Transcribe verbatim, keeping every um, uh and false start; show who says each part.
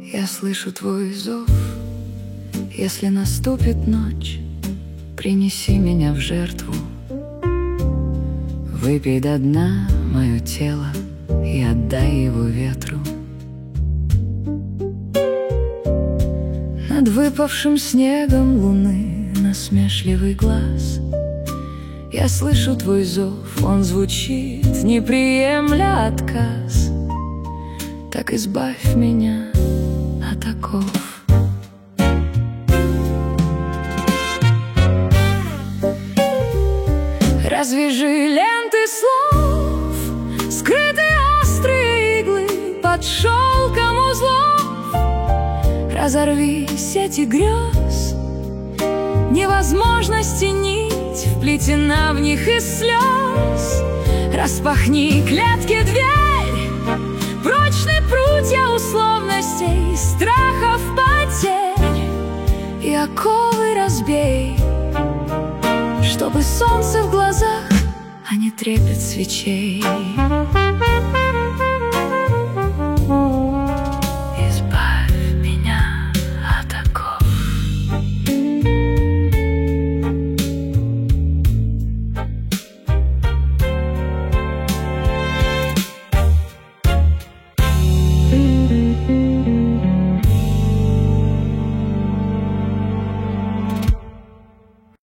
Speaker 1: Я слышу твой зов. Если наступит ночь, принеси меня в жертву. Выпей до дна мое тело и отдай его ветру. Над выпавшим снегом луны насмешливый глаз. Я слышу твой зов, он звучит, не приемля отказ. Так избавь меня от оков. Развяжи ленты слов, скрытые острые иглы под шелком узлов. Разорви сети грез, невозможности нить вплетена в них из слез. Распахни клетки дверь, прочные прутья условностей, страхов, потерь, и оковы разбей, чтобы солнце в глазах, а не трепет свечей.